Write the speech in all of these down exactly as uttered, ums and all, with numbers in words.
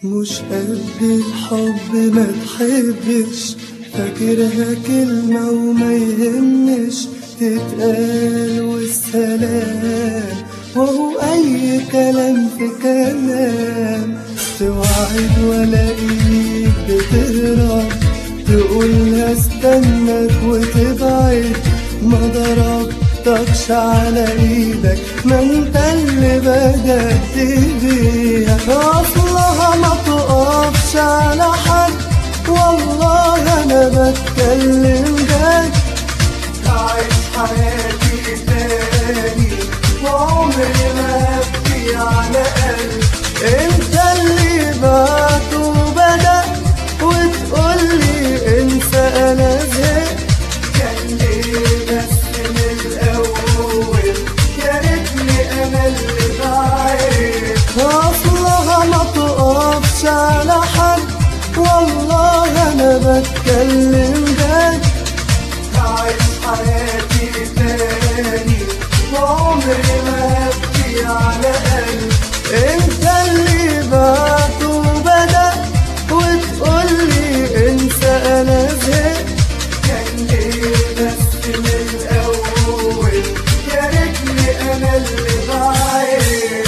مش قد الحب ما تحبش، فاكرها كلمة وما يهمش تتقال والسلام، وهو أي كلام في كلام. توعد ولاقيك بتهرب، تقولها استنك وتبعد. ما ضربتكش على ايدك، ما انت اللي بدأت بيها. اصلها ما تقفش على حد، والله انا بتكلم جد. هعيش حياتي تاني وعمري ما هبكي على قلب. انت اللي بعت وبدأ وتقولي انسى انا زهقت. كان ليه بس من الاول، يا ريتني انا اللي بعيد. اصلها ما تقفش على حد، والله انا بتكلم جد. هعيش حياتي تاني وعمري ما هبكي على قلب. انت اللي بعت وبدأ وتقولي انسى انا زهقت. كان ليه بس من الاول، يا ريتني انا اللي بعيد.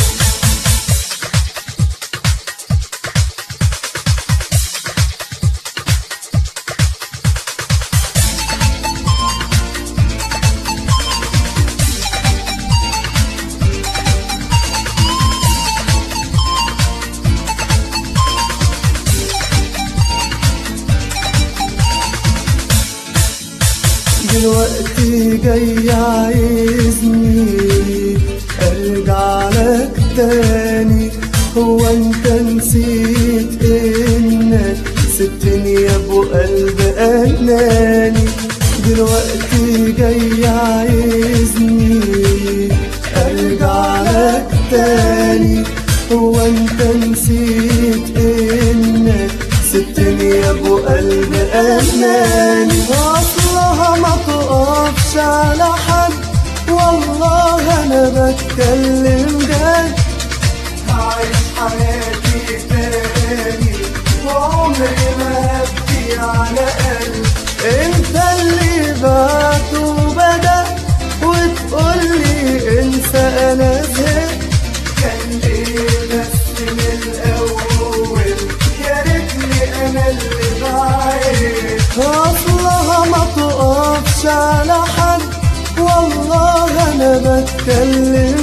دلوقتي جاي عايزني ارجع لك تاني. هو انت نسيت انك سبتني يا ابو قلب اناني؟ دلوقتي جاي عايزني ارجع لك تاني. هو انت نسيت انك سبتني يا ابو قلب اناني؟ اصلها ما تقفش على حد، والله انا بتكلم جد. هعيش حياتي تاني وعمري ما هبكي على قلب. انت اللي بعت وبدأ وتقولي انسى انا زهقت. كان ليه بس من الاول، يا ريتني انا اللي بعيد. اصلها ما تقفش على حد، والله انا بتكلم